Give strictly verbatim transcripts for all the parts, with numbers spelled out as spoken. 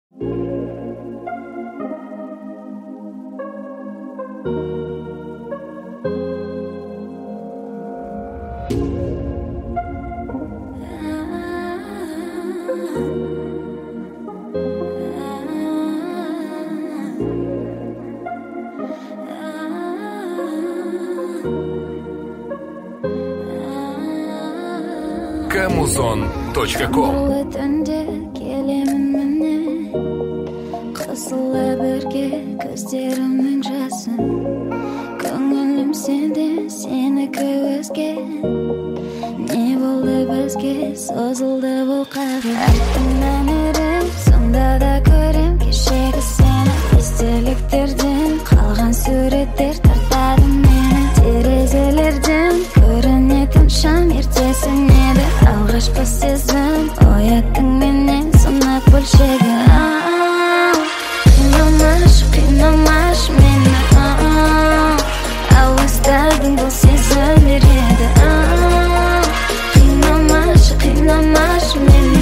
Камузон точка ком. Қысыла бірге көздерімнің жасын, көңілім сенде, сенікі өзге. Не болды бізге, созылды бұл қағи. Артыңнан өрем, сонда да көрем кешегі сені. Естеліктерден қалған суреттер тартады мені. Терезелерден көрінетін шам ертесін еді. Алғашқы сезім ояттың менен сынақ бөлшегі. Қинамаш, қинамаш мені, алыстадың бұл сезім береді. Қинамаш, қинамаш мені,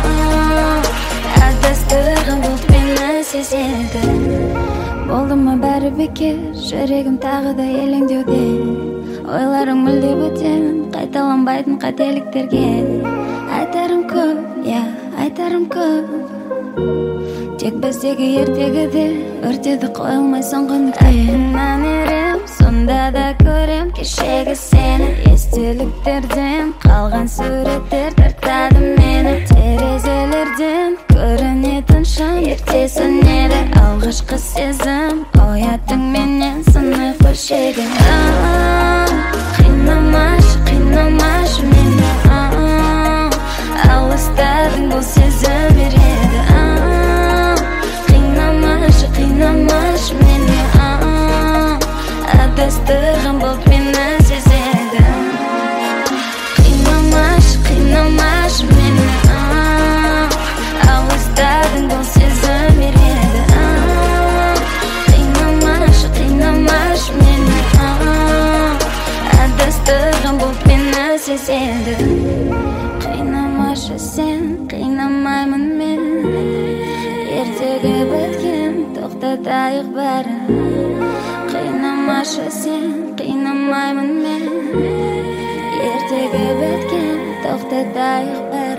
адастырған бұлт мені сезеді. Болды ма бәрі бекер, жүрегім тағы да елеңдеуде. Ойларың мүлде бөтен, қайталанбайтын қателіктерге. Айтарым көп, я, айтарым көп. Тек біздегі ертегіде өртеді қойылмай соңғы нүкте. Артыңнан ерем, сонда да көрем кешегі сені. Естеліктерден қалған суреттер тартады мені. Терезелерден көрінетін шам ертесін еді. Алғашқы сезім ояттың менен сынық бөлшегі. Қинамаш, қинамаш мені, алыстадың бұл сезім береді. Қинамаш, қинамаш мені, адастырған бұлт мені сезеді. Қинамаш, қинамаш мені, алыстадың бұл сезім береді. Қинамаш, қинамаш мені, адастырған бұлт мені сезеді. Қинамашы сен, қинамаймын мен. Ертегі біткен, тоқтатайық бәрі. Қинамашы сен, қинамаймын мен. Ертегі біткен, тоқтатайық бәрі.